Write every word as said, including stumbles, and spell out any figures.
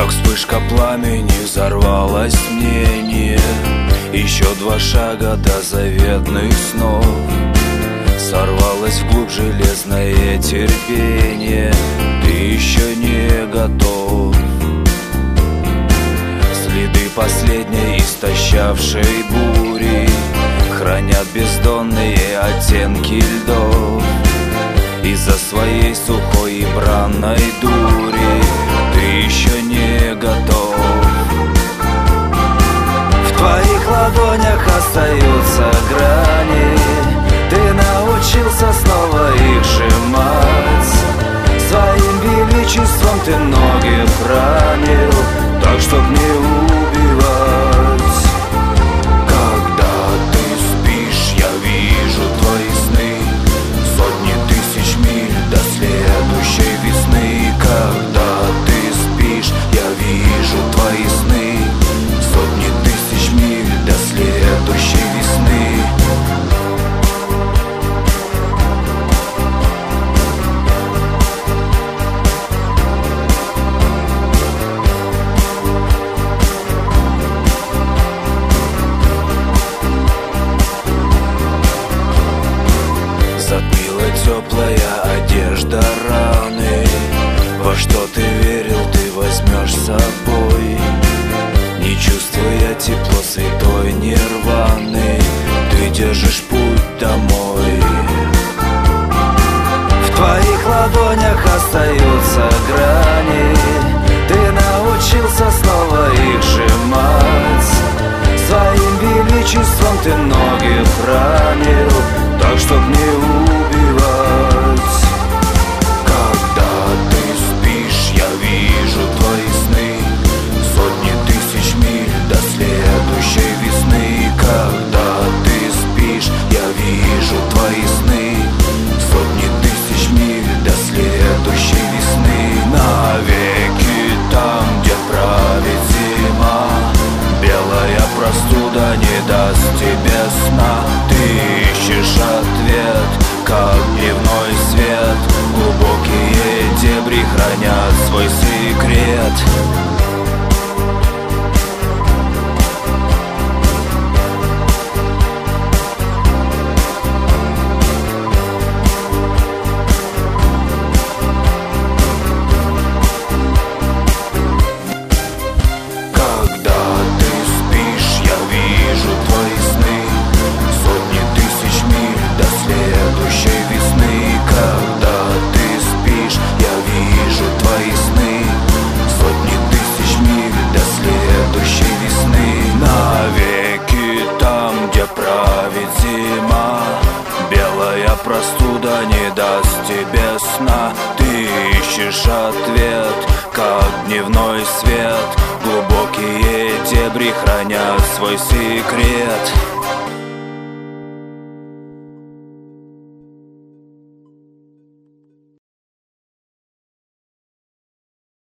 Как вспышка пламени взорвалось мнение. Еще два шага до заветных снов. Сорвалось вглубь железное терпение. Ты еще не готов. Следы последней истощавшей бури хранят бездонные оттенки льдов. Из-за своей сухой и бранной дури ты еще не готов. В твоих ладонях остаются грани. Ты научился снова их сжимать. Своим величеством ты многих ранил, так чтоб не убивать. Когда ты спишь, я вижу твои сны. Сотни тысяч миль до следующей весны. Когда ты спишь, я вижу твои сны. Сотни тысяч миль до следующей весны. Затмила теплая одежда раны. Во что ты верил, ты возьмешь с собой. Не чувствуя тепло святой нирваны, ты держишь путь домой. В твоих ладонях остаются грани. Ты научился снова их сжимать. Своим величеством ты многих ранил, так чтоб не убивать. Когда ты спишь, я вижу твои сны. Сотни тысяч миль до следующей весны. Когда ты спишь, я вижу твои сны. Сотни тысяч миль до следующей весны. Навеки там, где правит зима, белая простуда не даст тебе сна. Ты ищешь ответ, как дневной свет. Глубокие дебри хранят свой секрет. Простуда не даст тебе сна. Ты ищешь ответ, как дневной свет. Глубокие дебри хранят свой секрет.